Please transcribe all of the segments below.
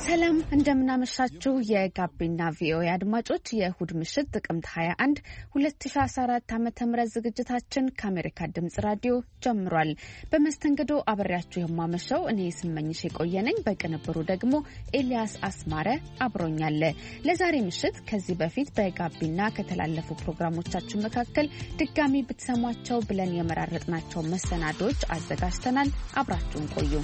ሰላም እንደምናመሻችሁ የጋቢና ቪኦኤ አድማጮች የእሁድ ምሽት ጥቅምት 21 2014 ዓ.ም ዝግጅታችን ከአሜሪካ ድምጽ ራዲዮ ጀምሯል። በመስተንግዶ አብሬያችሁ የማመሸው እኔ ስመኝሽ የቆየነኝ፣ በቅንብሩ ደግሞ ኤልያስ አስማረ አብሮኛል። ለዛሬ ምሽት ከዚህ በፊት በጋቢና ከተላለፉ ፕሮግራሞቻችን መካከል ድጋሚ ብትሰሟቸው ብለን የመራረጥናቸው መሰናዶች አዘጋጅተናል። አብራችሁን ቆዩ።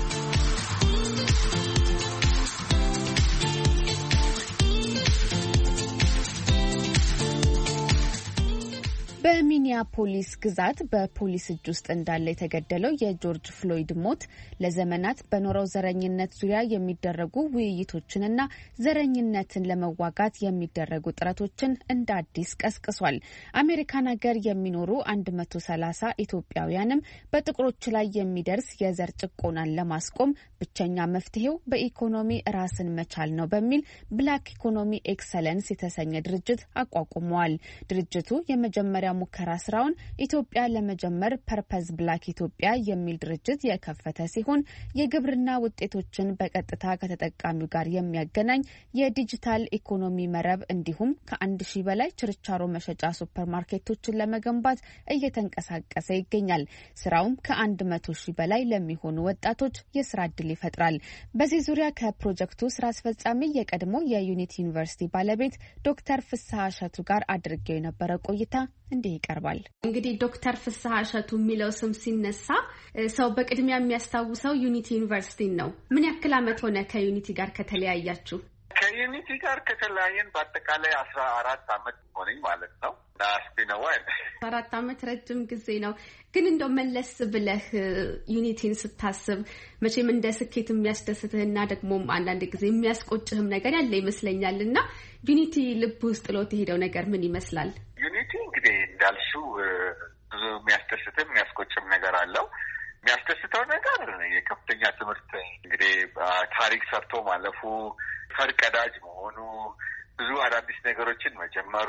በሚኒያፖሊስ ግዛት በፖሊስ እጅ ውስጥ እንዳለ የተገደለው የጆርጅ ፍሎይድ ሞት ለዘመናት በኖረው ዘረኝነት ዙሪያ የሚደረጉ ውይይቶችንና ዘረኝነትን ለመዋጋት የሚደረጉ ጥረቶችን እንደ አዲስ ቀስቅሷል። አሜሪካን ሀገር የሚኖሩ 130 ኢትዮጵያውያንም በጥቁሮች ላይ የሚደርስ የዘር ጭቆናን ለማስቆም ብቸኛ መፍትሄው በኢኮኖሚ ራስን መቻል ነው በሚል ብላክ ኢኮኖሚ ኤክሰለንስ የተሰኘ ድርጅት አቋቁመዋል። ድርጅቱ የመጀመሪያ ሙከራ ስራውን ኢትዮጵያ ለመጀመር ፐርፐዝ ብላክ ኢትዮጵያ የሚል ድርጅት የከፈተ ሲሆን የግብርና ውጤቶችን በቀጥታ ከተጠቃሚው ጋር የሚያገናኝ የዲጂታል ኢኮኖሚ መረብ እንዲሁም ከ1000 በላይ ችርቻሮ መሸጫ ሱፐርማርኬቶችን ለመገንባት እየተንቀሳቀሰ ይገኛል። ስራውም ከ100,000 በላይ ለሚሆኑ ወጣቶች የስራ ዕድል ይፈጥራል። በዚህ ዙሪያ ከፕሮጀክቱ ስራ አስፈጻሚ የቀድሞ የዩኒቲ ዩኒቨርሲቲ ባለቤት ዶክተር ፍስሐ እሸቱ ጋር አድርጌው የነበረ ቆይታ እንዲህ ይቀርባል። እንግዲህ ዶክተር ፍስሐ እሸቱ የሚለው ስም ሲነሳ ሰው በቅድሚያ የሚያስታውሰው ዩኒቲ ዩኒቨርሲቲን ነው። ምን ያክል ዓመት ሆነ ከዩኒቲ ጋር ከተለያያችሁ? ከዩኒቲ ጋር ከተለያየን በአጠቃላይ 14 ዓመት ሆነኝ ማለት ነው። ናስቢነው 14 ዓመት ረጅም ጊዜ ነው። ግን እንደው መለስ ብለህ ዩኒቲን ስታስብ መቼም እንደ ስኬት የሚያስደስትህና ደግሞ አንዳንድ ጊዜ የሚያስቆጭህም ነገር ያለ ይመስለኛልና ዩኒቲ ልብ ውስጥ ጥሎት የሄደው ነገር ምን ይመስላል? ዩኒቲ እንግዲህ እንዳልሽው ብዙ የሚያስደስትም የሚያስቆጭም ነገር አለው። የሚያስደስተው ነገር የከፍተኛ ትምህርት እንግዲህ ታሪክ ሰርቶ ማለፉ፣ ፈርቀዳጅ መሆኑ፣ ብዙ አዳዲስ ነገሮችን መጀመሩ፣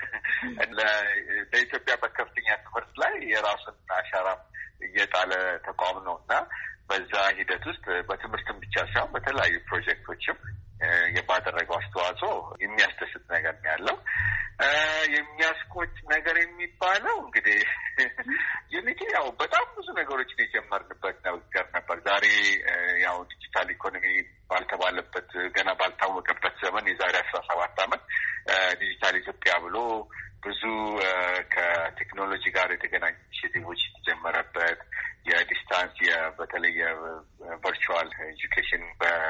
ለኢትዮጵያ በከፍተኛ ትምህርት ላይ የራሱን አሻራ እየጣለ ተቋም ነው እና በዛ ሂደት ውስጥ በትምህርትም ብቻ ሳይሆን በተለያዩ ፕሮጀክቶችም ባደረገው አስተዋጽኦ የሚያስደስት ነገር ነው ያለው። የሚያስቆጭ ነገር የሚባለው እንግዲህ ዩኒቲ ያው በጣም ብዙ ነገሮችን የጀመርንበት ነገር ነበር። ዛሬ ያው ዲጂታል ኢኮኖሚ ባልተባለበት ገና ባልታወቀበት ዘመን የዛሬ 17 ዓመት ዲጂታል ኢትዮጵያ ብሎ ብዙ ከቴክኖሎጂ ጋር የተገናኙ ኢኒሼቲቮች የተጀመረበት የዲስታንስ በተለይ የቨርቹዋል ኤጁኬሽን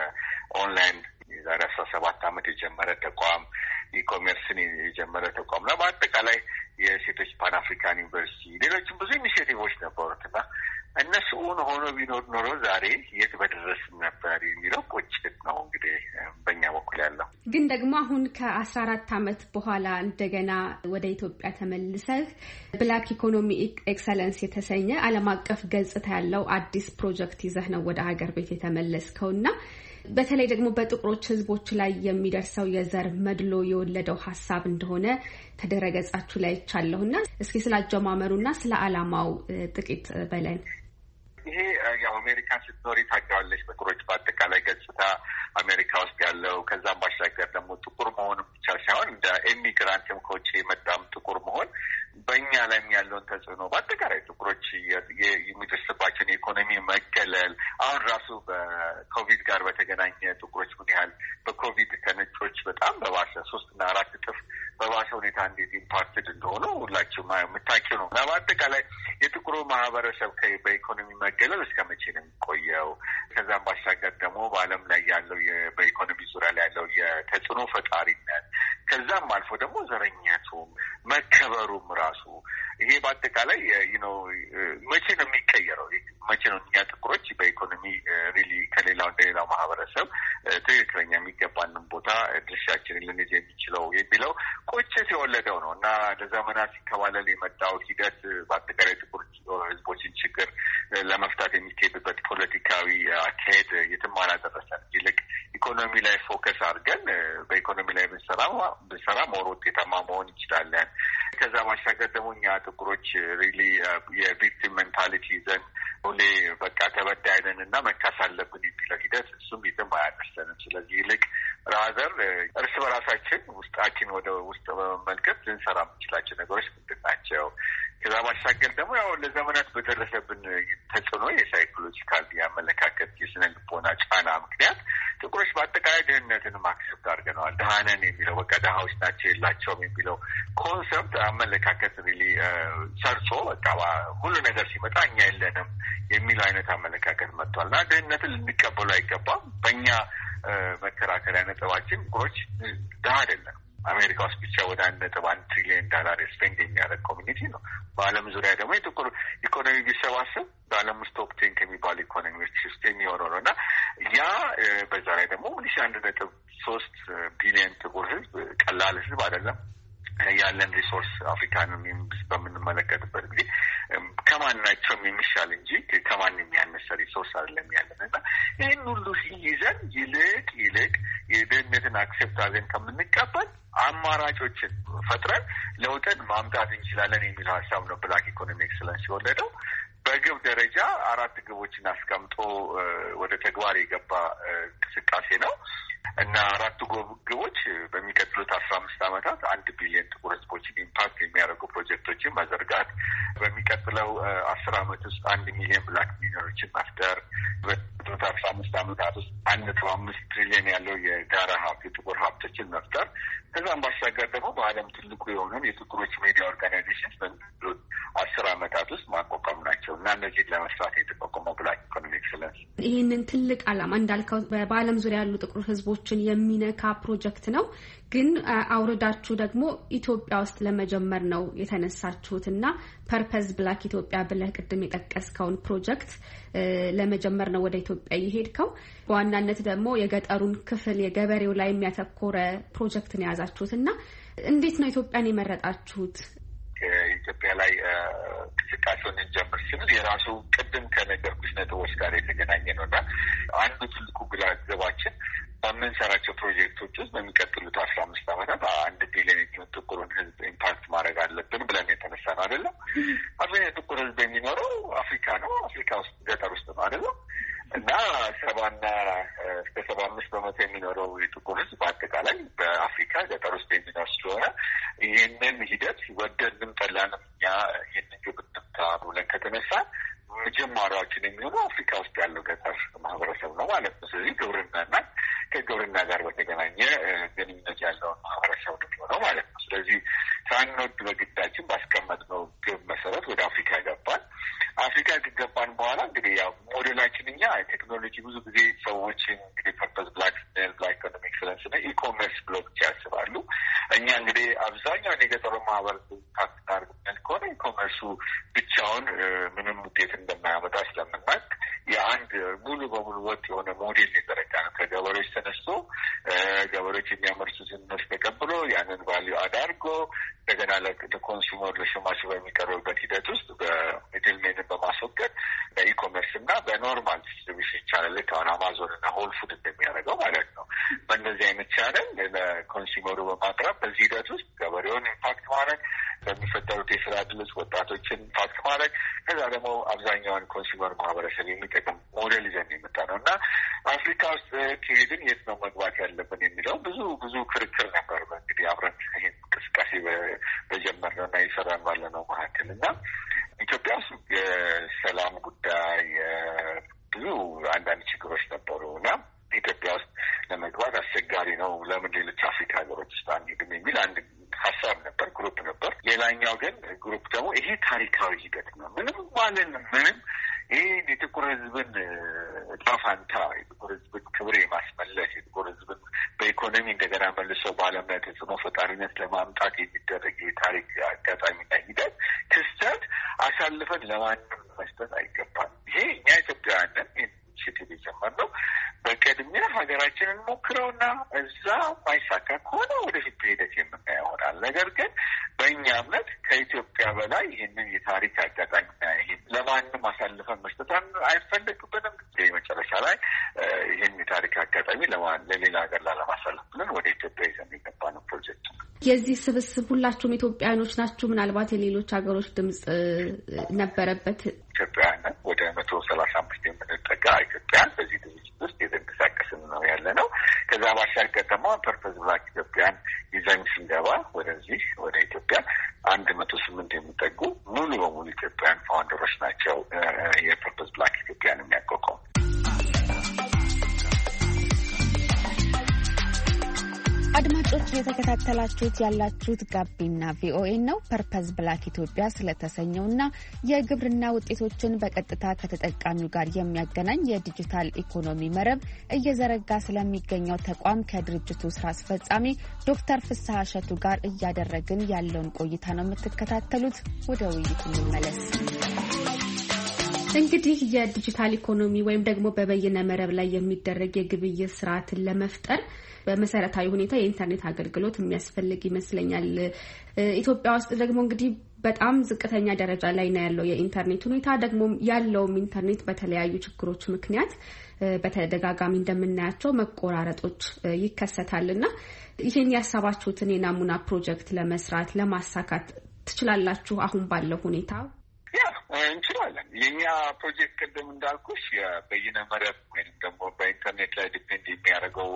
በኦንላይን የዛሬ 17 ዓመት የጀመረ ተቋም፣ ኢኮሜርስን የጀመረ ተቋም ነው። በአጠቃላይ የሴቶች ፓን አፍሪካን ዩኒቨርሲቲ፣ ሌሎችም ብዙ ኢኒሼቲቮች ነበሩትና እነሱ ሆኖ ቢኖር ኖሮ ዛሬ የት በደረስን ነበር የሚለው ቁጭት ነው እንግዲህ በእኛ በኩል ያለው። ግን ደግሞ አሁን ከ14 ዓመት በኋላ እንደገና ወደ ኢትዮጵያ ተመልሰህ ብላክ ኢኮኖሚ ኤክሰለንስ የተሰኘ ዓለም አቀፍ ገጽታ ያለው አዲስ ፕሮጀክት ይዘህ ነው ወደ ሀገር ቤት የተመለስከውና በተለይ ደግሞ በጥቁሮች ሕዝቦች ላይ የሚደርሰው የዘር መድሎ የወለደው ሀሳብ እንደሆነ ተደረገጻችሁ ላይ ይቻለሁና እስኪ ስላጀማመሩና ስለ ዓላማው ጥቂት በለን። ይሄ ያው አሜሪካን ስትኖሪ ታውቂዋለሽ፣ በጥቁሮች በአጠቃላይ ገጽታ አሜሪካ ውስጥ ያለው ከዛም ባሻገር ደግሞ ጥቁር መሆኑን ብቻ ሳይሆን እንደ ኢሚግራንትም ከውጭ የመጣም ጥቁር መሆን በእኛ ላይም ያለውን ተጽዕኖ በአጠቃላይ ጥቁሮች የሚደርስባቸውን የኢኮኖሚ መገለል አሁን ራሱ በኮቪድ ጋር በተገናኘ ጥቁሮች ምን ያህል በኮቪድ ከነጮች በጣም በባሰ 3 እና 4 እጥፍ በባሰ ሁኔታ እንዴት ኢምፓክትድ እንደሆነ ሁላችሁም የምታውቂው ነው እና በአጠቃላይ የጥቁሩ ማህበረሰብ በኢኮኖሚ መገለል እስከ መቼ ነው የሚቆየው? ከዛም ባሻገር ደግሞ በዓለም ላይ ያለው በኢኮኖሚ ዙሪያ ላይ ያለው የተጽዕኖ ፈጣሪነት ከዛም አልፎ ደግሞ ዘረኛቱም መከበሩም ራሱ ይሄ በአጠቃላይ መቼ ነው የሚቀየረው? መቼ ነው እኛ ጥቁሮች በኢኮኖሚ ሪሊ ከሌላው እንደሌላው ማህበረሰብ ትክክለኛ የሚገባንን ቦታ ድርሻችንን ልንይዝ የሚችለው የሚለው ቁጭት የወለደው ነው እና ለዘመናት ሲከባለል የመጣው ሂደት በአጠቃላይ ጥቁር ህዝቦችን ችግር ለመፍታት የሚካሄድበት ፖለቲካዊ አካሄድ የትም አላደረሰን። ይልቅ ኢኮኖሚ ላይ ፎከስ አድርገን በኢኮኖሚ ላይ ብንሰራ ሞር ውጤታማ መሆን እንችላለን። ከዛ ማሻገር ደግሞ እኛ ጥቁሮች ሪሊ የቪክቲም ሜንታሊቲ ይዘን ሁሌ በቃ ተበዳይ ነን እና መካስ አለብን የሚለው ሂደት እሱም የትም አያደርሰንም። ስለዚህ ራዘር እርስ በራሳችን ውስጣችን ወደ ውስጥ በመመልከት ልንሰራ የምንችላቸው ነገሮች ምንድን ናቸው? ከዛ ባሻገር ደግሞ ያው ለዘመናት በደረሰብን ተጽዕኖ የሳይኮሎጂካል የአመለካከት የስነ ልቦና ጫና ምክንያት ጥቁሮች በአጠቃላይ ድህነትን አክሰፕት አድርገነዋል። ድሃነን የሚለው በቃ ድሃዎች ናቸው የላቸውም የሚለው ኮንሰፕት አመለካከት ሪሊ ሰርጾ በቃ ሁሉ ነገር ሲመጣ እኛ የለንም የሚለው አይነት አመለካከት መጥቷል እና ድህነትን ልንቀበሉ አይገባም። በእኛ መከራከሪያ ነጥባችን ጥቁሮች ድሃ አይደለም። አሜሪካ ውስጥ ብቻ ወደ 1.1 ትሪሊዮን ዶላር ስፔንድ የሚያደርግ ኮሚኒቲ ነው። በዓለም ዙሪያ ደግሞ የጥቁር ኢኮኖሚ ቢሰባሰብ በዓለም ውስጥ ቶፕ 10 ከሚባሉ ኢኮኖሚዎች ውስጥ የሚሆነው ነው እና ያ በዛ ላይ ደግሞ 1.3 ቢሊዮን ጥቁር ህዝብ ቀላል ህዝብ አይደለም። ያለን ሪሶርስ አፍሪካንን በምንመለከትበት ጊዜ ከማናቸውም የሚሻል እንጂ ከማን የሚያነሰ ሪሶርስ አይደለም ያለን እና ይህን ሁሉ ይዘን ይልቅ የድህነትን አክሴፕት አድርገን ከምንቀበል አማራጮችን ፈጥረን ለውጥን ማምጣት እንችላለን የሚለው ሀሳብ ነው ብላክ ኢኮኖሚ ኤክሰለንስ የወለደው። በግብ ደረጃ 4 ግቦችን አስቀምጦ ወደ ተግባር የገባ እንቅስቃሴ ነው እና 4 ግቦች በሚቀጥሉት 15 ዓመታት 1 ቢሊዮን ጥቁር ህዝቦችን ኢምፓክት የሚያደርጉ ፕሮጀክቶችን መዘርጋት፣ በሚቀጥለው 10 ዓመት ውስጥ 1 ሚሊዮን ብላክ ሚሊዮኖችን መፍጠር፣ በሚቀጥሉት 15 ዓመታት ውስጥ 1.5 ትሪሊዮን ያለው የጋራ ሀብት የጥቁር ሀብቶችን መፍጠር፣ ከዛም ባሻገር ደግሞ በዓለም ትልቁ የሆነን የጥቁሮች ሚዲያ ኦርጋናይዜሽን በሚቀጥሉት 10 ዓመታት ውስጥ ማቋቋም ናቸው እና እነዚህን ለመስራት የተቋቋመው ብላክ ኢኮኖሚ ኤክሰለንስ ይህንን ትልቅ ዓላማ እንዳልከው በዓለም ዙሪያ ያሉ ጥቁር ህዝቦችን የሚነካ ፕሮጀክት ነው። ግን አውርዳችሁ ደግሞ ኢትዮጵያ ውስጥ ለመጀመር ነው የተነሳችሁት እና ፐርፐዝ ብላክ ኢትዮጵያ ብለህ ቅድም የጠቀስከውን ፕሮጀክት ለመጀመር ነው ወደ ኢትዮጵያ የሄድከው። በዋናነት ደግሞ የገጠሩን ክፍል የገበሬው ላይ የሚያተኮረ ፕሮጀክት ነው የያዛችሁት እና እንዴት ነው ኢትዮጵያን የመረጣችሁት? ኢትዮጵያ ላይ እንቅስቃሴውን እንጀምር ስንል የራሱ ቅድም ከነገርኩሽ ነጥቦች ጋር የተገናኘ ነው እና አንዱ ትልቁ ግባችን በምንሰራቸው ፕሮጀክቶች ውስጥ በሚቀጥሉት 15 ዓመታት 1 ቢሊዮን ጥቁሩን ህዝብ ኢምፓክት ማድረግ አለብን ብለን የተነሳ ነው አይደለም። አብዛኛው ጥቁር ህዝብ የሚኖረው አፍሪካ ነው። አፍሪካ ውስጥ ገጠር ውስጥ ነው አይደለም እና 75% የሚኖረው የጥቁር ህዝብ በአጠቃላይ በአፍሪካ ገጠር ውስጥ የሚኖር ስለሆነ ይህንን ሂደት ወደድንም ጠላንም እኛ ይህንን ግብ እንምታ ብለን ከተነሳ መጀመሪያዎችን የሚሆነው አፍሪካ ውስጥ ያለው ገጠር ማህበረሰብ ነው ማለት ነው። ስለዚህ ግብርናና ከግብርና ጋር በተገናኘ ግንኙነት ያለውን ማህበረሰብ ነው የሚሆነው ማለት ነው። ስለዚህ ሳንወድ በግዳችን ባስቀመጥነው ግብ መሰረት ወደ አፍሪካ ገባን። አፍሪካ ከገባን በኋላ እንግዲህ ያው ሞዴላችን እኛ ቴክኖሎጂ ብዙ ጊዜ ሰዎች እንግዲህ ፐርፐዝ ብላክ ኢኮኖሚ ኤክሰለንስ እና ኢኮሜርስ ብሎ ብቻ ያስባሉ። እኛ እንግዲህ አብዛኛውን የገጠሩ ማህበረሰብ ታርግነን ከሆነ ኢኮሜርሱ ብቻውን ምንም ውጤት እንደማያመጣ ስለምናውቅ የአንድ ሙሉ በሙሉ ወጥ የሆነ ሞዴል የተረዳ ነው። ከገበሬዎች ተነስቶ ገበሬዎች የሚያመርቱትን ምርት ተቀብሎ ያንን ቫልዩ አዳርጎ እንደገና ለኮንሱመር ለሸማቹ በሚቀርብበት ሂደት ውስጥ በሚድልሜንን በማስወገድ በኢኮሜርስ እና በኖርማል ዲስትሪቢሽን ቻናል ልክ አሁን አማዞን እና ሆል ፉድ እንደሚያደርገው ማለት ነው። በእነዚህ አይነት ቻናል ለኮንሱመሩ በማቅረብ በዚህ ሂደት ውስጥ ገበሬውን ኢምፓክት ማድረግ፣ በሚፈጠሩት የስራ ዕድሎች ወጣቶችን ኢምፓክት ማድረግ፣ ከዛ ደግሞ አብዛኛውን ኮንሱመር ማህበረሰብ የሚጠቅም ሞዴል ይዘን የመጣ ነው እና አፍሪካ ውስጥ ከሄድን የት ነው መግባት ያለብን የሚለው ብዙ ክርክር ነበር። እንግዲህ አብረን ይህን እንቅስቃሴ በጀመርነው እና የሰራን ባለነው መካከል እና ኢትዮጵያ ውስጥ የሰላም ጉዳይ ብዙ አንዳንድ ችግሮች ነበሩ እና ኢትዮጵያ ውስጥ ለመግባት አስቸጋሪ ነው፣ ለምን ሌሎች አፍሪካ ሀገሮች ውስጥ አንሄድም የሚል አንድ ሀሳብ ነበር፣ ግሩፕ ነበር። ሌላኛው ግን ግሩፕ ደግሞ ይሄ ታሪካዊ ሂደት ነው፣ ምንም ይሄ የጥቁር ህዝብን ዕጣ ፈንታ የጥቁር ህዝብን ክብር የማስመለስ የጥቁር ህዝብን በኢኮኖሚ እንደገና መልሶ በዓለም ላይ ተጽዕኖ ፈጣሪነት ለማምጣት የሚደረግ የታሪክ አጋጣሚና ሂደት ክስተት አሳልፈን ለማንም መስጠት አይገባም። ይሄ እኛ ኢትዮጵያውያንን ኢኒሼቲቭ የጀመርነው በቅድሚያ ሀገራችንን ሞክረውና እዛ ማይሳካ ከሆነ ወደፊት ሂደት የምናየው ይሆናል። ነገር ግን በእኛ እምነት ከኢትዮጵያ በላይ ይህንን የታሪክ አጋጣሚና ይህን ለማንም አሳልፈን መስጠት አይፈለግብንም። መጨረሻ ላይ ይህን የታሪክ አጋጣሚ ለሌላ ሀገር ላለማሳለፍ ብለን ወደ ኢትዮጵያ ይዘን የገባ ነው ፕሮጀክት። የዚህ ስብስብ ሁላችሁም ኢትዮጵያውያኖች ናችሁ? ምናልባት የሌሎች ሀገሮች ድምጽ ነበረበት? ኢትዮጵያውያን ወደ 135 የምንጠጋ ኢትዮጵያን በዚህ ድርጅት ውስጥ የተንቀሳቀስን ነው ያለ ነው። ከዛ ባሻገር ደግሞ ፐርፐዝ ብላክ ኢትዮጵያን ይዘን ስንገባ ወደዚህ ወደ ኢትዮጵያ 108 የሚጠጉ ሙሉ በሙሉ ኢትዮጵያን ፋውንደሮች ናቸው የፐርፐዝ ብላክ ኢትዮጵያን የሚያቋቋሙ። አድማጮች የተከታተላችሁት ያላችሁት ጋቢና ቪኦኤ ነው። ፐርፐዝ ብላክ ኢትዮጵያ ስለተሰኘውና የግብርና ውጤቶችን በቀጥታ ከተጠቃሚው ጋር የሚያገናኝ የዲጂታል ኢኮኖሚ መረብ እየዘረጋ ስለሚገኘው ተቋም ከድርጅቱ ስራ አስፈጻሚ ዶክተር ፍስሐ እሸቱ ጋር እያደረግን ያለውን ቆይታ ነው የምትከታተሉት። ወደ ውይይቱ እንመለስ። እንግዲህ የዲጂታል ኢኮኖሚ ወይም ደግሞ በበይነ መረብ ላይ የሚደረግ የግብይት ስርዓትን ለመፍጠር በመሰረታዊ ሁኔታ የኢንተርኔት አገልግሎት የሚያስፈልግ ይመስለኛል። ኢትዮጵያ ውስጥ ደግሞ እንግዲህ በጣም ዝቅተኛ ደረጃ ላይ ነው ያለው የኢንተርኔት ሁኔታ። ደግሞ ያለውም ኢንተርኔት በተለያዩ ችግሮች ምክንያት በተደጋጋሚ እንደምናያቸው መቆራረጦች ይከሰታልና ይሄን ያሳባችሁትን የናሙና ፕሮጀክት ለመስራት ለማሳካት ትችላላችሁ አሁን ባለው ሁኔታ? እንችላለን። የኛ ፕሮጀክት ቅድም እንዳልኩሽ የበይነ መረብ ወይም ደግሞ በኢንተርኔት ላይ ዲፔንድ የሚያደርገው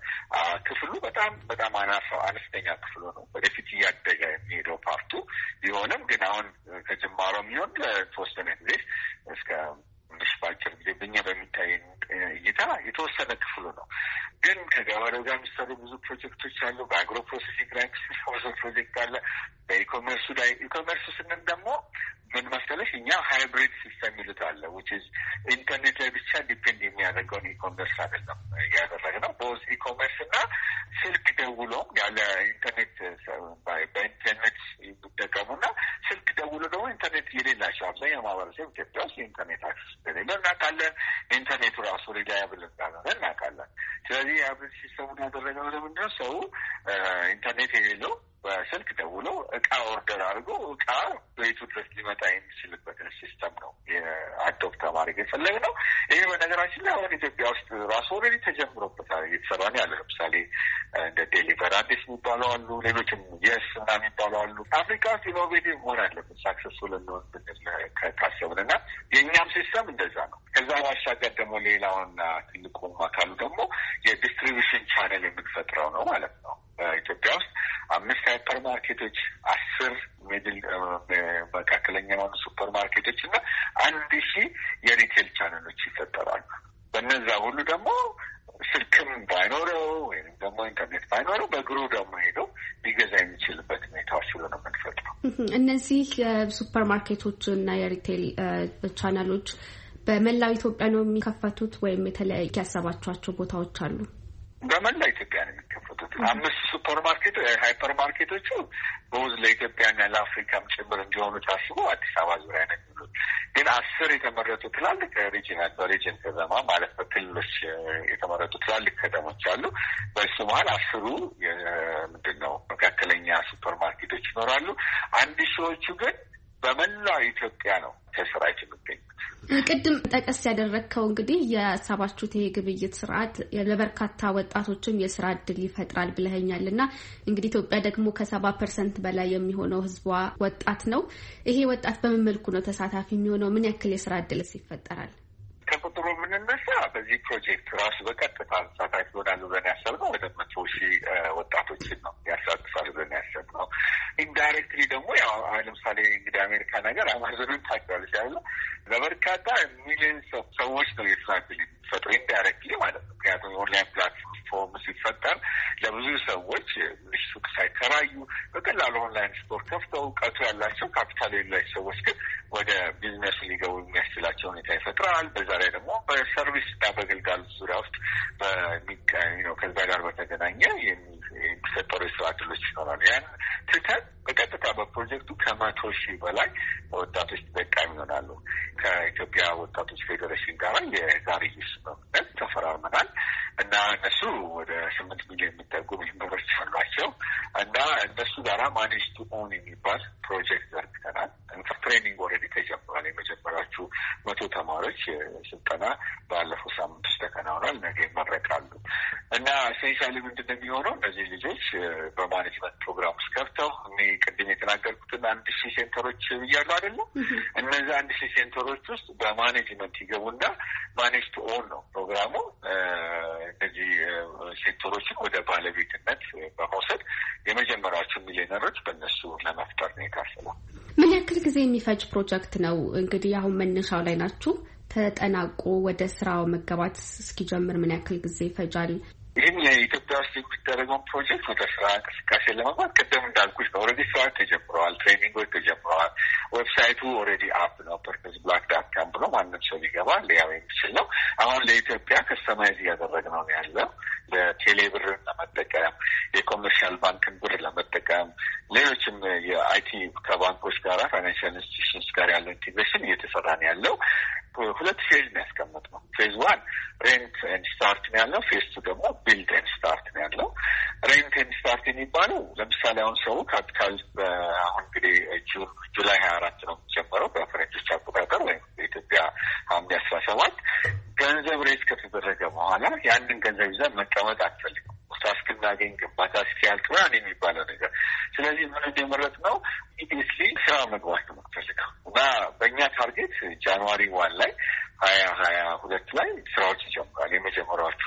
ክፍሉ በጣም አነስተኛ ክፍሉ ነው። ወደፊት እያደገ የሚሄደው ፓርቱ ቢሆንም ግን አሁን ከጅማሮ የሚሆን ለተወሰነ ጊዜ እስከ ባጭር ጊዜ በኛ በሚታይ እይታ የተወሰነ ክፍሉ ነው። ግን ከገበሬው ጋር የሚሰሩ ብዙ ፕሮጀክቶች አሉ። በአግሮ ፕሮሴሲንግ ላይ ብዙ ፕሮጀክት አለ። በኢኮሜርሱ ላይ ኢኮሜርሱ ስንል ደግሞ ምን መሰለሽ እኛ ሃይብሪድ ሲስተም ይሉታል which is ኢንተርኔት ላይ ብቻ ዲፔንድ የሚያደርገውን ኢኮሜርስ አይደለም ያደረግነው። ቦዝ ኢኮሜርስ እና ስልክ ደውሎም ያለ ኢንተርኔት በኢንተርኔት የሚጠቀሙና ስልክ ደውሎ ደግሞ ኢንተርኔት የሌላቸው አብዛኛው ማህበረሰብ ኢትዮጵያ ውስጥ የኢንተርኔት አክሰስ እንደሌለ እናውቃለን። ኢንተርኔቱ ራሱ ሪላያብል እንዳልሆነ እናውቃለን። ስለዚህ ሃይብሪድ ሲስተሙን ያደረገው ለምንድን ነው? ሰው ኢንተርኔት የሌለው በስልክ ደውሎ እቃ ኦርደር አድርጎ እቃ ቤቱ ድረስ ሊመጣ የሚችልበትን ሲስተም ነው አዶፕት ማድረግ የፈለግነው። ይሄ በነገራችን ላይ አሁን ኢትዮጵያ ውስጥ ራሱ ኦልሬዲ ተጀምሮበታል፣ እየተሰራ ነው ያለ። ለምሳሌ እንደ ዴሊቨር አዲስ የሚባሉ አሉ፣ ሌሎችም የስ እና የሚባሉ አሉ። አፍሪካ ውስጥ ኢኖቬቲቭ መሆን አለብን ሳክሰስፉል እንሆን ብንል ካሰብን እና የእኛም ሲስተም እንደዛ ነው። ከዛ ባሻገር ደግሞ ሌላውና ትልቁም አካሉ ደግሞ የዲስትሪቢዩሽን ቻነል የምንፈጥረው ነው ማለት ነው። ኢትዮጵያ ውስጥ 5 ሃይፐር ማርኬቶች፣ 10 ሚድል መካከለኛ የሆኑ ሱፐር ማርኬቶች እና 1000 የሪቴል ቻነሎች ይፈጠራሉ። በነዛ ሁሉ ደግሞ ስልክም ባይኖረው ወይም ደግሞ ኢንተርኔት ባይኖረው በእግሩ ደግሞ ሄደው ሊገዛ የሚችልበት ሁኔታዎች ሁሉ ነው የምንፈጥረው። እነዚህ የሱፐር ማርኬቶች እና የሪቴል ቻነሎች በመላው ኢትዮጵያ ነው የሚከፈቱት ወይም የተለያዩ ያሰባችኋቸው ቦታዎች አሉ? በመላ ኢትዮጵያ ነው የሚከፈቱት። 5 ሱፐር ማርኬት ሃይፐር ማርኬቶቹ በውዝ ለኢትዮጵያና ለአፍሪካም ጭምር እንዲሆኑ ታስቦ አዲስ አበባ ዙሪያ ነው የሚሉት። ግን 10 የተመረጡ ትላልቅ ሪጂናል በሪጅን ከተማ ማለት በክልሎች የተመረጡ ትላልቅ ከተሞች አሉ። በሱ መሀል 10 ምንድነው መካከለኛ ሱፐር ማርኬቶች ይኖራሉ። 1000ዎቹ ግን በመላው ኢትዮጵያ ነው ተሰራጭ የሚገኙት። ቅድም ጠቀስ ያደረግከው እንግዲህ የሳባችሁት ይሄ ግብይት ስርዓት ለበርካታ ወጣቶችም የስራ እድል ይፈጥራል ብለኸኛል እና እንግዲህ ኢትዮጵያ ደግሞ ከ70% በላይ የሚሆነው ህዝቧ ወጣት ነው። ይሄ ወጣት በምን መልኩ ነው ተሳታፊ የሚሆነው? ምን ያክል የስራ እድልስ ይፈጠራል? ከቁጥሩ የምንነሳ በዚህ ፕሮጀክት ራሱ በቀጥታ ተሳታፊ ይሆናሉ ብለን ያሰብነው ወደ 100,000 ወጣቶችን ነው ያሳትፋሉ ብለን ያሰብነው። ኢንዳይሬክትሊ ደግሞ ያው ለምሳሌ እንግዲህ አሜሪካ ነገር አማዞንን ታውቂዋለሽ አይደል? ለበርካታ ሚሊዮንስ ሰዎች ነው የስራ እድል የሚፈጥረው ኢንዳይሬክትሊ ማለት ነው። ምክንያቱም የኦንላይን ፕላትፎርም ሲፈጠር ለብዙ ሰዎች ሱቅ ሳይከራዩ በቀላሉ ኦንላይን ስቶር ከፍተው እውቀቱ ያላቸው ካፒታል የሌላቸው ሰዎች ግን ወደ ቢዝነሱ ሊገቡ የሚያስችላቸው ሁኔታ ይፈጥራል። በዛ ላይ ደግሞ በሰርቪስ እና በግልጋሎት ዙሪያ ውስጥ ከዛ ጋር በተገናኘ የሚፈጠሩ የስራ እድሎች ይኖራሉ። ያን ትተን በቀጥታ በፕሮጀክቱ ከ100,000 በላይ ወጣቶች ተጠቃሚ ይሆናሉ። ከኢትዮጵያ ወጣቶች ፌዴሬሽን ጋር የጋርዮሽ ስምምነት ተፈራርመናል እና እነሱ ወደ 8 ሚሊዮን የሚጠጉ ሜምበሮች አሏቸው እና እነሱ ጋራ ማኔጅ ቱ ኦን የሚባል ፕሮጀክት ዘርግተናል። ትሬኒንግ ኦልሬዲ ተጀምሯል። የመጀመሪያዎቹ 100 ተማሪዎች ስልጠና ባለፈው ሳምንት ውስጥ ተከናውኗል። ነገ ይመረቃሉ እና ኤሴንሻሊ ምንድን የሚሆነው እነዚህ ልጆች በማኔጅመንት ፕሮግራም ውስጥ ገብተው ቅድም የተናገርኩትን 1000 ሴንተሮች ብያለሁ አይደለም? እነዚህ 1000 ሴንተሮች ውስጥ በማኔጅመንት ይገቡና ማኔጅ ቱ ኦን ነው ፕሮግራሙ። እነዚህ ሴክተሮችን ወደ ባለቤትነት በመውሰድ የመጀመሪያዎቹ ሚሊዮነሮች በእነሱ ለመፍጠር ነው የታሰበው። ምን ያክል ጊዜ የሚፈጅ ፕሮጀክት ነው? እንግዲህ አሁን መነሻው ላይ ናችሁ። ተጠናቆ ወደ ስራው መገባት እስኪጀምር ምን ያክል ጊዜ ይፈጃል? ይህም የኢትዮጵያ ውስጥ የሚደረገውን ፕሮጀክት ወደ ስራ እንቅስቃሴ ለመግባት ቅድም እንዳልኩሽ ነው። ኦልሬዲ ስራዎች ተጀምረዋል፣ ትሬኒንጎች ተጀምረዋል። ዌብሳይቱ ኦልሬዲ አፕ ነው። purposeblack.com ብሎ ማንም ሰው ሊገባ ሊያው የሚችል ነው። አሁን ለኢትዮጵያ ከስተማይዝ እያደረግነው ነው ያለው። ለቴሌ ብርን ለመጠቀም፣ የኮመርሻል ባንክን ብር ለመጠቀም፣ ሌሎችም የአይቲ ከባንኮች ጋር ፋይናንሻል ኢንስቲትዩሽንስ ጋር ያለው ኢንቴግሬሽን እየተሰራ ነው ያለው። 2 ፌዝ ነው ያስቀመጥነው። ፌዝ 1 ሬንት ኤንድ ስታርት ነው ያለው። ፌዝ 2 ደግሞ ቢልድ ኤንድ ስታርት ነው ያለው። ሬንት ኤንድ ስታርት የሚባለው ለምሳሌ አሁን ሰው ካፒታል አሁን እንግዲህ ጁላይ 24 ነው የሚጀምረው በፈረንጆች አቆጣጠር ወይም በኢትዮጵያ ሐምሌ 17 ገንዘብ ሬስ ከተደረገ በኋላ ያንን ገንዘብ ይዘን መቀመጥ አትፈልግም። እስክናገኝ ግንባታ እስኪያልቅ ምናምን የሚባለው ነገር። ስለዚህ ምን እንደመረጥነው ኢሚዲየትሊ ስራ መግባት ነው የምንፈልገው እና በእኛ ታርጌት ጃንዋሪ 1 ላይ 2022 ላይ ስራዎች ይጀምራል። የመጀመሪያዎቹ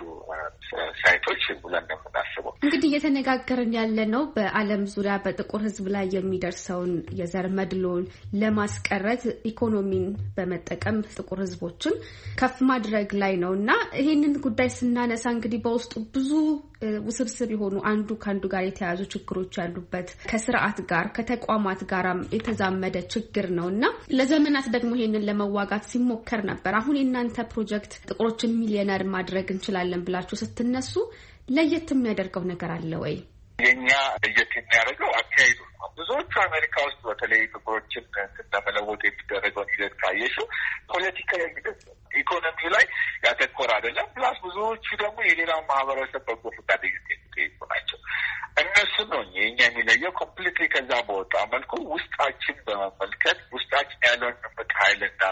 ሳይቶች ብለን ነው የምናስበው። እንግዲህ እየተነጋገርን ያለ ነው በዓለም ዙሪያ በጥቁር ሕዝብ ላይ የሚደርሰውን የዘር መድሎን ለማስቀረት ኢኮኖሚን በመጠቀም ጥቁር ሕዝቦችን ከፍ ማድረግ ላይ ነው እና ይህንን ጉዳይ ስናነሳ እንግዲህ በውስጡ ብዙ ውስብስብ የሆኑ አንዱ ከአንዱ ጋር የተያያዙ ችግሮች ያሉበት ከስርዓት ጋር ከተቋማት ጋራም የተዛመደ ችግር ነው እና ለዘመናት ደግሞ ይሄንን ለመዋጋት ሲሞከር ነበር። አሁን የእናንተ ፕሮጀክት ጥቁሮችን ሚሊዮነር ማድረግ እንችላለን ብላችሁ ስትነሱ ለየት የሚያደርገው ነገር አለ ወይ? የኛ ለየት የሚያደርገው አካሄዱ ነው። ብዙዎቹ አሜሪካ ውስጥ በተለይ ጥቁሮችን ለመለወጥ የሚደረገውን ሂደት ካየሽው ፖለቲካዊ ሂደት ነው። ኢኮኖሚው ላይ ያተኮረ አይደለም። ፕላስ ብዙዎቹ ደግሞ የሌላውን ማህበረሰብ በጎ ፈቃደኝነት የሚጠይቁ ናቸው። እነሱ ነው የኛ የሚለየው። ኮምፕሊትሊ ከዛ በወጣ መልኩ ውስጣችን በመመልከት ውስጣችን ያለውን እምቅ ኃይልና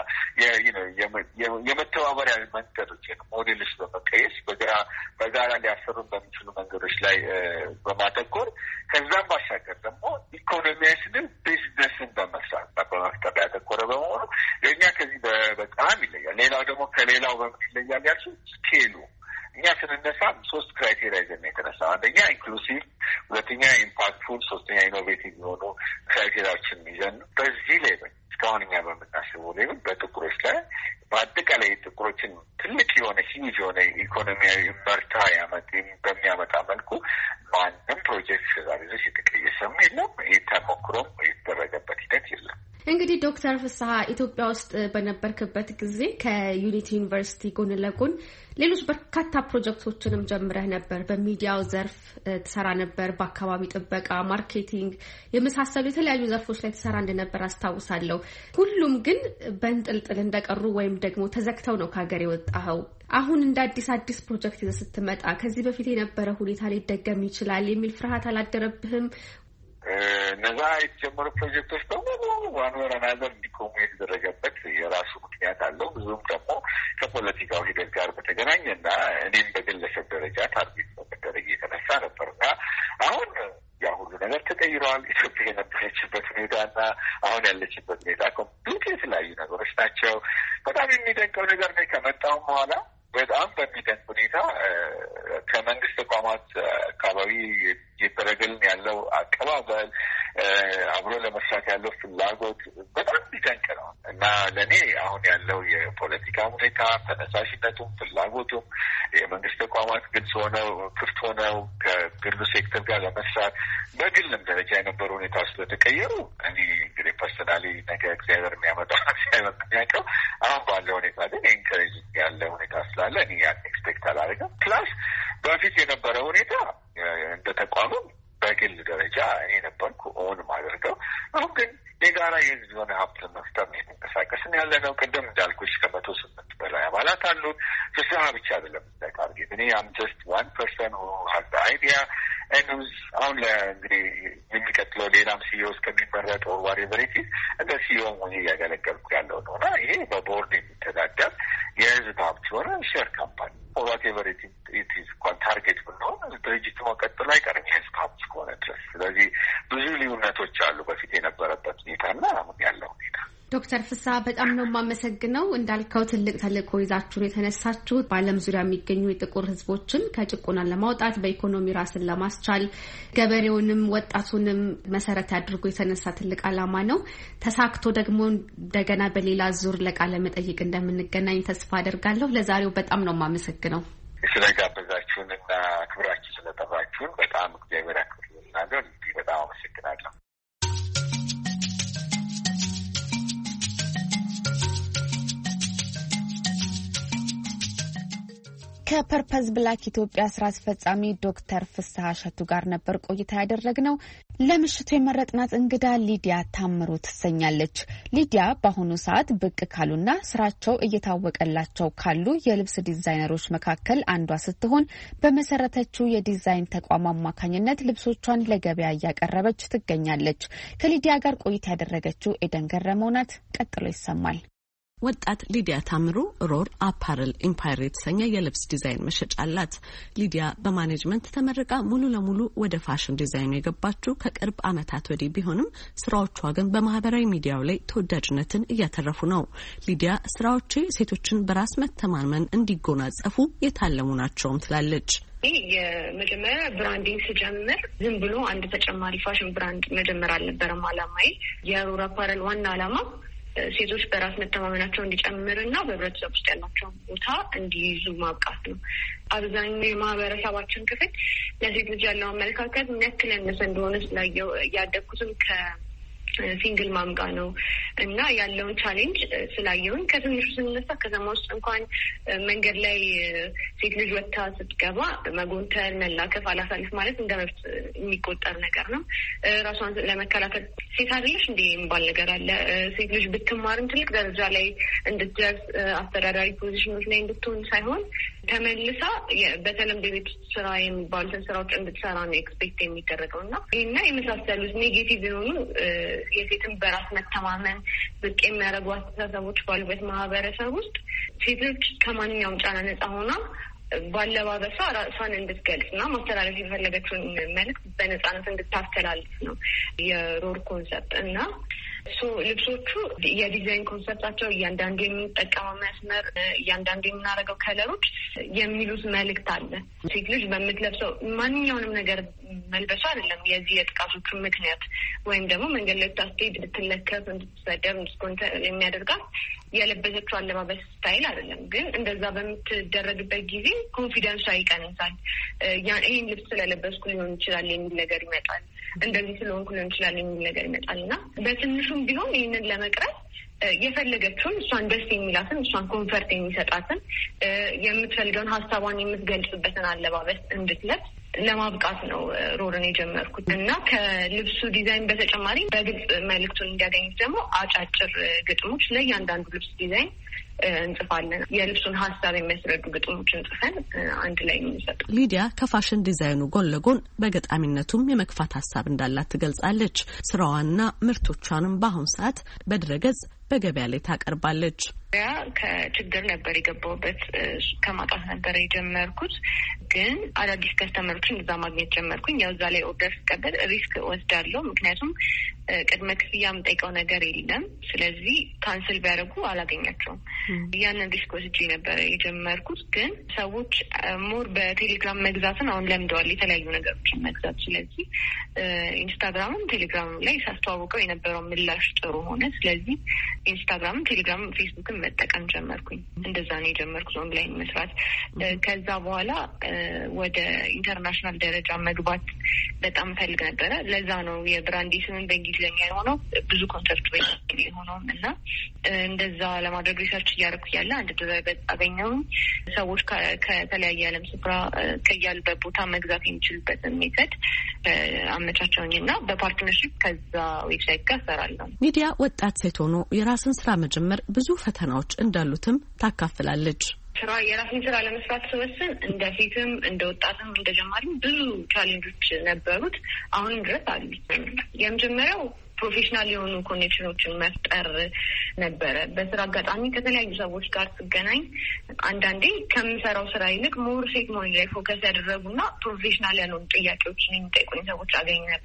የመተባበሪያ መንገዶች ሞዴልስ በመቀየስ በጋራ ሊያሰሩን በሚችሉ መንገዶች ላይ በማተኮር ከዛም ባሻገር ደግሞ ኢኮኖሚያችንን ቢዝነስን በመስራት በመፍጠር ያተኮረ በመሆኑ የእኛ ከዚህ በጣም ይለያል። ሌላው ደግሞ ከሌላው በምን ይለያል ያልሽው ስኬሉ። እኛ ስንነሳ 3 ክራይቴሪያ ይዘን የተነሳ፣ አንደኛ ኢንክሉሲቭ፣ ሁለተኛ ኢምፓክትፉል፣ ሶስተኛ ኢኖቬቲቭ የሆኑ ክራይቴሪያዎችን ይዘን በዚህ ላይ እስካሁን እኛ በምናስበው ሌብል በጥቁሮች ላይ በአጠቃላይ ጥቁሮችን ትልቅ የሆነ ሂጅ የሆነ ኢኮኖሚያዊ መርታ በሚያመጣ መልኩ ማንም ፕሮጀክት ዛሬ ድረስ የተቀየሰም የለም። ተሞክሮም የተደረገበት ሂደት የለም። እንግዲህ ዶክተር ፍስሀ ኢትዮጵያ ውስጥ በነበርክበት ጊዜ ከዩኒቲ ዩኒቨርሲቲ ጎን ለጎን ሌሎች በርካታ ፕሮጀክቶችንም ጀምረህ ነበር። በሚዲያው ዘርፍ ትሰራ ነበር፣ በአካባቢ ጥበቃ፣ ማርኬቲንግ የመሳሰሉ የተለያዩ ዘርፎች ላይ ትሰራ እንደነበር አስታውሳለሁ። ሁሉም ግን በእንጥልጥል እንደቀሩ ወይም ደግሞ ተዘግተው ነው ከሀገር የወጣኸው። አሁን እንደ አዲስ ፕሮጀክት ይዘህ ስትመጣ ከዚህ በፊት የነበረ ሁኔታ ሊደገም ይችላል የሚል ፍርሃት አላደረብህም? እነዛ የተጀመሩ ፕሮጀክቶች በሙሉ ዋን ወር አናዘር እንዲቆሙ የተደረገበት የራሱ ምክንያት አለው። ብዙም ደግሞ ከፖለቲካው ሂደት ጋር በተገናኘና እኔም በግለሰብ ደረጃ ታርጌት በመደረግ የተነሳ ነበርና አሁን ያ ሁሉ ነገር ተቀይረዋል። ኢትዮጵያ የነበረችበት ሁኔታና አሁን ያለችበት ሁኔታ ኮምፕሊት የተለያዩ ነገሮች ናቸው። በጣም የሚደንቀው ነገር ነው ከመጣሁም በኋላ በጣም በሚደንቅ ሁኔታ ከመንግስት ተቋማት አካባቢ የተደረገልን ያለው አቀባበል፣ አብሮ ለመስራት ያለው ፍላጎት በጣም የሚደንቅ ነው እና ለእኔ አሁን ያለው የፖለቲካ ሁኔታ ተነሳሽነቱም ፍላጎቱም የመንግስት ተቋማት ግልጽ ሆነው ክፍት ሆነው ከግሉ ሴክተር ጋር ለመስራት በግልም ደረጃ የነበሩ ሁኔታ ስለተቀየሩ እኔ እንግዲህ ፐርሰናሊ ነገ እግዚአብሔር የሚያመጣው እግዚአብሔር የሚያውቀው አሁን ባለው ሁኔታ ግን ኤንከሬጅ ያለ ሁኔታ ስላለ እኔ ያን ኤክስፔክት አላደርግም። ፕላስ በፊት የነበረ ሁኔታ እንደ ተቋምም በግል ደረጃ እኔ ነበርኩ ኦን ማድረገው። አሁን ግን የጋራ የህዝብ የሆነ ሀብት ለመፍጠር ነው የተንቀሳቀስን ያለ ነው። ቅድም እንዳልኩሽ 108 በላይ አባላት አሉን። ፍስሀ ብቻ አይደለም ታርጌት። እኔ አም ጀስት 1% who has the idea and አሁን እንግዲህ የሚቀጥለው ሌላም ሲኢኦ እስከሚመረጥ ኦር ዋትኤቨር ኢት ኢዝ እንደ ሲኢኦ ሆኜ እያገለገልኩ ያለው ነው እና ይሄ በቦርድ የሚተዳደር የህዝብ ሀብት የሆነ ሼር ካምፓኒ ኦር ዋትኤቨር ኢት ኢዝ እንኳን ታርጌት ብንሆን ድርጅቱ መቀጠሉ አይቀርም የህዝብ ሀብት እስከሆነ ድረስ። ስለዚህ ብዙ ልዩነቶች አሉ በፊት የነበረበት ሁኔታና አሁን ያለው ሁኔታ። ዶክተር ፍስሐ በጣም ነው የማመሰግነው። እንዳልከው ትልቅ ተልዕኮ ይዛችሁ የተነሳችሁት በዓለም ዙሪያ የሚገኙ የጥቁር ህዝቦችን ከጭቆና ለማውጣት በኢኮኖሚ ራስን ለማስቻል ገበሬውንም ወጣቱንም መሰረት አድርጎ የተነሳ ትልቅ ዓላማ ነው። ተሳክቶ ደግሞ እንደገና በሌላ ዙር ለቃለ መጠይቅ እንደምንገናኝ ተስፋ አደርጋለሁ። ለዛሬው በጣም ነው የማመሰግነው። ስለጋበዛችሁንና ክብራችሁ ስለጠራችሁን በጣም እግዚአብሔር ያክብርልናል። በጣም አመሰግናለሁ። ከፐርፐዝ ብላክ ኢትዮጵያ ስራ አስፈጻሚ ዶክተር ፍስሐ እሸቱ ጋር ነበር ቆይታ ያደረግነው። ለምሽቱ የመረጥናት እንግዳ ሊዲያ ታምሩ ትሰኛለች። ሊዲያ በአሁኑ ሰዓት ብቅ ካሉና ስራቸው እየታወቀላቸው ካሉ የልብስ ዲዛይነሮች መካከል አንዷ ስትሆን በመሰረተችው የዲዛይን ተቋም አማካኝነት ልብሶቿን ለገበያ እያቀረበች ትገኛለች። ከሊዲያ ጋር ቆይታ ያደረገችው ኤደን ገረመው ናት። ቀጥሎ ይሰማል። ወጣት ሊዲያ ታምሩ ሮር አፓረል ኢምፓየር የተሰኘ የልብስ ዲዛይን መሸጫ አላት። ሊዲያ በማኔጅመንት ተመርቃ ሙሉ ለሙሉ ወደ ፋሽን ዲዛይኑ የገባችው ከቅርብ ዓመታት ወዲህ ቢሆንም ስራዎቿ ግን በማህበራዊ ሚዲያው ላይ ተወዳጅነትን እያተረፉ ነው። ሊዲያ ስራዎቼ ሴቶችን በራስ መተማመን እንዲጎናጸፉ የታለሙ ናቸውም ትላለች። የመጀመሪያ ብራንዲንግ ስጀምር ዝም ብሎ አንድ ተጨማሪ ፋሽን ብራንድ መጀመር አልነበረም አላማዬ። የሮር አፓረል ዋና አላማ ሴቶች በራስ መተማመናቸው እንዲጨምርና በህብረተሰብ ውስጥ ያላቸውን ቦታ እንዲይዙ ማብቃት ነው። አብዛኛው የማህበረሰባችን ክፍል ለሴት ልጅ ያለው አመለካከት ምን ያክል ያነሰ እንደሆነ ስላየው ያደግኩትም ሲንግል ማምጋ ነው እና ያለውን ቻሌንጅ ስላየውን ከትንሹ ስንነሳ ከተማ ውስጥ እንኳን መንገድ ላይ ሴት ልጅ ወጥታ ስትገባ መጎንተል፣ መላከፍ፣ አላሳልፍ ማለት እንደ መብት የሚቆጠር ነገር ነው። ራሷን ለመከላከል ሴት አይደለሽ እንደ የሚባል ነገር አለ። ሴት ልጅ ብትማርም ትልቅ ደረጃ ላይ እንድትደርስ አስተዳዳሪ ፖዚሽኖች ላይ እንድትሆን ሳይሆን ተመልሳ በተለምዶ የቤት ውስጥ ስራ የሚባሉትን ስራዎች እንድትሰራ ነው ኤክስፔክት የሚደረገው እና ይህና የመሳሰሉት ኔጌቲቭ የሆኑ የሴትን በራስ መተማመን ብቅ የሚያደርጉ አስተሳሰቦች ባሉበት ማህበረሰብ ውስጥ ሴቶች ከማንኛውም ጫና ነጻ ሆና ባለባበሷ ራሷን እንድትገልጽና ማስተላለፍ የፈለገችውን መልዕክት በነጻነት እንድታስተላልፍ ነው የሮር ኮንሰፕት እና ልብሶቹ የዲዛይን ኮንሰፕታቸው እያንዳንዱ የምንጠቀመው መስመር፣ እያንዳንዱ የምናደርገው ከለሮች የሚሉት መልዕክት አለ። ሴት ልጅ በምትለብሰው ማንኛውንም ነገር መልበሷ አይደለም የዚህ የጥቃቶቹ ምክንያት ወይም ደግሞ መንገድ ላይ ታስቴድ እንድትለከፍ፣ እንድትሰደብ፣ እንድትኮንተር የሚያደርጋት የለበሰችው አለባበስ ስታይል አይደለም። ግን እንደዛ በምትደረግበት ጊዜ ኮንፊደንሷ ይቀንሳል። ይህን ልብስ ስለለበስኩ ሊሆን ይችላል የሚል ነገር ይመጣል። እንደዚህ ስለሆንኩ ሊሆን ይችላል የሚል ነገር ይመጣል እና በትንሹም ቢሆን ይህንን ለመቅረፍ የፈለገችውን እሷን ደስ የሚላትን እሷን ኮንፈርት የሚሰጣትን የምትፈልገውን ሀሳቧን የምትገልጽበትን አለባበስ እንድትለብስ ለማብቃት ነው ሮርን የጀመርኩት እና ከልብሱ ዲዛይን በተጨማሪ በግልጽ መልዕክቱን እንዲያገኙት ደግሞ አጫጭር ግጥሞች ለእያንዳንዱ ልብስ ዲዛይን እንጽፋለን። የልብሱን ሀሳብ የሚያስረዱ ግጥሞችን ጽፈን አንድ ላይ የምንሰጥ። ሊዲያ ከፋሽን ዲዛይኑ ጎን ለጎን በገጣሚነቱም የመግፋት ሀሳብ እንዳላት ትገልጻለች። ስራዋና ምርቶቿንም በአሁኑ ሰዓት በድረገጽ በገበያ ላይ ታቀርባለች። ከችግር ነበር የገባሁበት፣ ከማጣት ነበር የጀመርኩት። ግን አዳዲስ ከስተመሮችን እዛ ማግኘት ጀመርኩኝ። ያው እዛ ላይ ኦርደር ስቀበል ሪስክ ወስዳለሁ። ምክንያቱም ቅድመ ክፍያ የምጠይቀው ነገር የለም። ስለዚህ ካንስል ቢያደርጉ አላገኛቸውም። ያንን ሪስክ ወስጄ ነበር የጀመርኩት። ግን ሰዎች ሞር በቴሌግራም መግዛትን አሁን ለምደዋል፣ የተለያዩ ነገሮችን መግዛት። ስለዚህ ኢንስታግራምም ቴሌግራምም ላይ ሳስተዋውቀው የነበረው ምላሽ ጥሩ ሆነ። ስለዚህ ኢንስታግራምም ቴሌግራምም ፌስቡክም መጠቀም ጀመርኩኝ። እንደዛ ነው የጀመርኩት ኦንላይን መስራት። ከዛ በኋላ ወደ ኢንተርናሽናል ደረጃ መግባት በጣም ፈልግ ነበረ። ለዛ ነው የብራንዲ ስምን በእንግሊዝኛ የሆነው ብዙ ኮንሰርት የሆነውም እና እንደዛ ለማድረግ ሪሰርች እያደረኩ ያለ አንድ ድረገጽ አገኘሁኝ። ሰዎች ከተለያየ ዓለም ስፍራ ከያሉበት ቦታ መግዛት የሚችሉበትን ሜተድ አመቻቸውኝ እና በፓርትነርሽፕ ከዛ ዌብሳይት ጋር እሰራለሁ። ሚዲያ ወጣት ሴት ሆኖ የራስን ስራ መጀመር ብዙ ፈተናዎች እንዳሉትም ታካፍላለች። የራስን ስራ ለመስራት ስወስን እንደ ሴትም እንደ ወጣትም እንደ ጀማሪም ብዙ ቻሌንጆች ነበሩት። አሁንም ድረስ አሉ። የመጀመሪያው ፕሮፌሽናል የሆኑ ኮኔክሽኖችን መፍጠር ነበረ። በስራ አጋጣሚ ከተለያዩ ሰዎች ጋር ስገናኝ አንዳንዴ ከምሰራው ስራ ይልቅ ሞር ሴት መሆን ላይ ፎከስ ያደረጉና ፕሮፌሽናል ያልሆኑ ጥያቄዎችን የሚጠይቁኝ ሰዎች አገኝ ነበረ።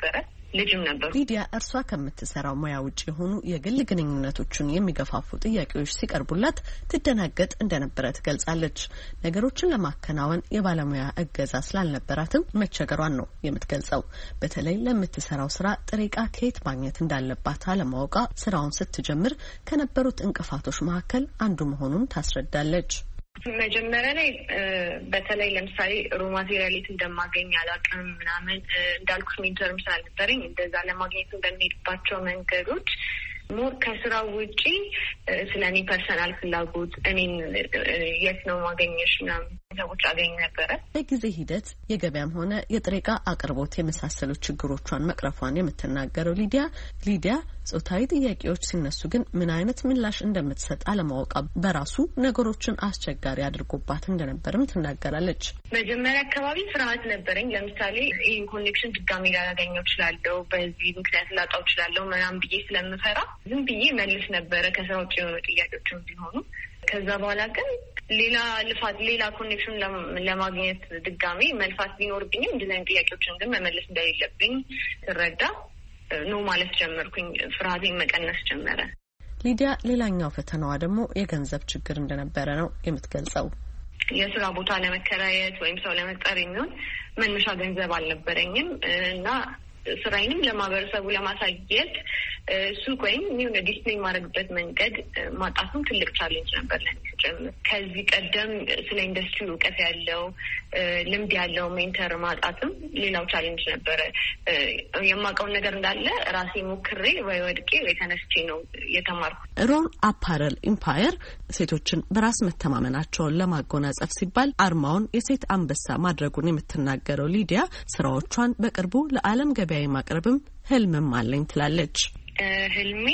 ልጅም ነበሩ። ሊዲያ እርሷ ከምትሰራው ሙያ ውጪ የሆኑ የግል ግንኙነቶችን የሚገፋፉ ጥያቄዎች ሲቀርቡላት ትደናገጥ እንደነበረ ትገልጻለች። ነገሮችን ለማከናወን የባለሙያ እገዛ ስላልነበራትም መቸገሯን ነው የምትገልጸው። በተለይ ለምትሰራው ስራ ጥሬ ዕቃ ከየት ማግኘት እንዳለባት አለማወቋ ስራውን ስትጀምር ከነበሩት እንቅፋቶች መካከል አንዱ መሆኑን ታስረዳለች። መጀመሪያ ላይ በተለይ ለምሳሌ ሮ ማቴሪያሊት እንደማገኝ አላውቅም ምናምን እንዳልኩሽ ሜንተርም ስላልነበረኝ እንደዛ ለማግኘት እንደሚሄድባቸው መንገዶች ሞር ከስራው ውጪ ስለ እኔ ፐርሰናል ፍላጎት እኔን የት ነው ማገኘሽ ምናምን ሰዎች አገኝ ነበረ። በጊዜ ሂደት የገበያም ሆነ የጥሬ ዕቃ አቅርቦት የመሳሰሉ ችግሮቿን መቅረፏን የምትናገረው ሊዲያ ጾታዊ ጥያቄዎች ሲነሱ ግን ምን አይነት ምላሽ እንደምትሰጥ አለማወቃ በራሱ ነገሮችን አስቸጋሪ አድርጎባት እንደነበርም ትናገራለች። መጀመሪያ አካባቢ ፍርሃት ነበረኝ። ለምሳሌ ይህን ኮኔክሽን ድጋሚ ላገኘው እችላለሁ፣ በዚህ ምክንያት ላጣው እችላለሁ ምናምን ብዬ ስለምፈራ ዝም ብዬ መልስ ነበረ ከስራ ውጭ የሆኑ ጥያቄዎችም ቢሆኑ። ከዛ በኋላ ግን ሌላ ልፋት ሌላ ኮኔክሽን ለማግኘት ድጋሚ መልፋት ቢኖርብኝም እንደዚህ አይነት ጥያቄዎችን ግን መመለስ እንደሌለብኝ ስረዳ ነው ማለት ጀመርኩኝ። ፍርሃቴን መቀነስ ጀመረ። ሊዲያ ሌላኛው ፈተናዋ ደግሞ የገንዘብ ችግር እንደነበረ ነው የምትገልጸው። የስራ ቦታ ለመከራየት ወይም ሰው ለመቅጠር የሚሆን መነሻ ገንዘብ አልነበረኝም እና ስራዬንም ለማህበረሰቡ ለማሳየት ሱቅ ወይም የሆነ ዲስፕሌይ ማድረግበት መንገድ ማጣቱም ትልቅ ቻሌንጅ ነበር ለኔ ስጀምር። ከዚህ ቀደም ስለ ኢንዱስትሪ እውቀት ያለው ልምድ ያለው ሜንተር ማጣትም ሌላው ቻሌንጅ ነበረ። የማውቀውን ነገር እንዳለ ራሴ ሞክሬ ወይ ወድቄ ወይ ተነስቼ ነው የተማርኩት። ሮር አፓረል ኢምፓየር ሴቶችን በራስ መተማመናቸውን ለማጎናጸፍ ሲባል አርማውን የሴት አንበሳ ማድረጉን የምትናገረው ሊዲያ ስራዎቿን በቅርቡ ለዓለም ገበያ ማቅረብም ህልምም አለኝ ትላለች። ህልሜ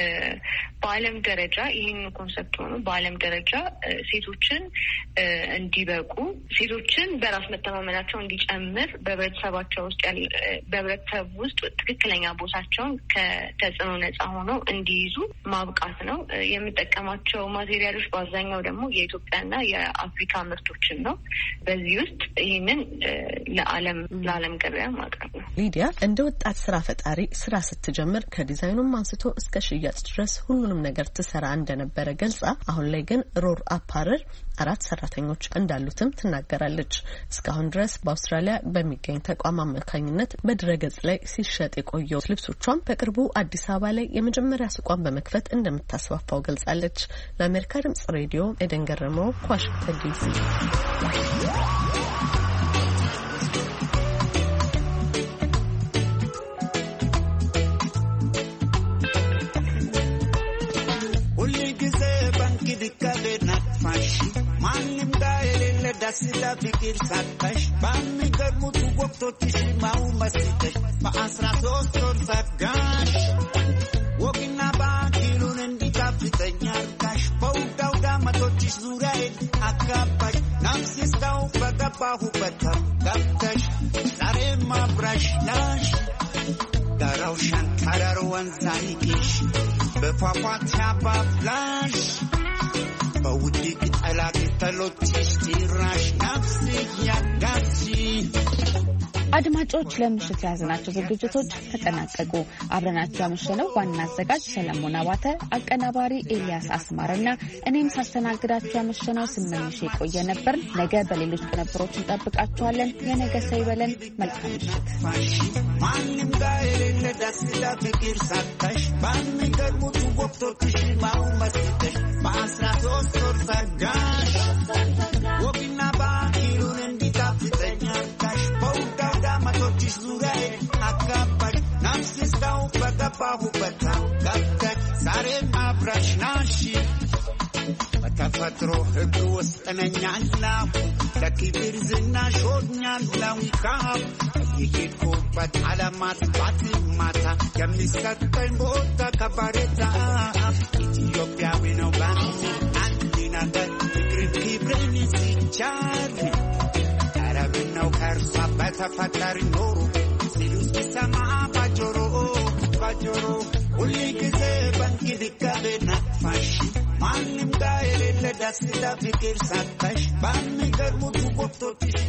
በዓለም ደረጃ ይህን ኮንሰፕት ሆኖ በዓለም ደረጃ ሴቶችን እንዲበቁ ሴቶችን በራስ መተማመናቸው እንዲጨምር በህብረተሰባቸው ውስጥ በህብረተሰብ ውስጥ ትክክለኛ ቦታቸውን ከተጽዕኖ ነጻ ሆነው እንዲይዙ ማብቃት ነው። የምጠቀማቸው ማቴሪያሎች በአብዛኛው ደግሞ የኢትዮጵያና የአፍሪካ ምርቶችን ነው። በዚህ ውስጥ ይህንን ለዓለም ገበያ ማቅረብ ነው። ሊዲያ እንደ ወጣት ስራ ፈጣሪ ስራ ስትጀምር ከዲዛይኑም አንስቶ እስከ ሽያጭ ድረስ ሁሉንም ነገር ትሰራ እንደነበረ ገልጻ አሁን ላይ ግን ሮር አፓረል 4 ሰራተኞች እንዳሉትም ትናገራለች። እስካሁን ድረስ በአውስትራሊያ በሚገኝ ተቋም አማካኝነት በድረገጽ ላይ ሲሸጥ የቆየው ልብሶቿም በቅርቡ አዲስ አበባ ላይ የመጀመሪያ ሱቋን በመክፈት እንደምታስፋፋው ገልጻለች። ለአሜሪካ ድምጽ ሬዲዮ ኤደን ገረመው ከዋሽንግተን ዲሲ። Sila fikir sattash Bami garmutu waktotish mau masitash Pa-asrasos tor saggash Wokina bakilun endi kapitanyarkash Pau-dauda matotish zurael akapash Namsis tau bagapahu batam Gaptash Sarema brash lash Daraw shankarar wanzaikish Befafat habablash Bawudi kit'alaki talotish tirash nafsi yagachi አድማጮች ለምሽት ያዝናቸው ዝግጅቶች ተጠናቀቁ። አብረናችሁ ያመሸነው ዋና አዘጋጅ ሰለሞን አባተ፣ አቀናባሪ ኤልያስ አስማርና እኔም ሳስተናግዳችሁ ያመሸነው ስመኝሽ የቆየ ነበር። ነገ በሌሎች ቅንብሮች እንጠብቃችኋለን። የነገ ሰው ይበለን። መልካም ምሽት። ማንም ጋር የሌለ ዳስላ ፍቅር ሳታሽ ባንገርሙት ወቅቶች ማው መስጠሽ በ13 ወር ዘጋሽ ወግና ባህሉን እንዲጣፍጠኛል ካሽ Matotish zurai akapash namsistau bagapahu bata gaptak sare mabrash nashi batafatro hegu wastananyallahu takibir zinna shodnyallahu kahab yikiko bat alamat batimata yamiskatay bota kabareta Ethiopia we no ban andina that kibreni sichari Arabino karsa batafatari noro Silus kisama bajoro bajoro Uli kize banki dikabe nakfashi Manim gaele le dasila fikir satash Bami garmutu bokto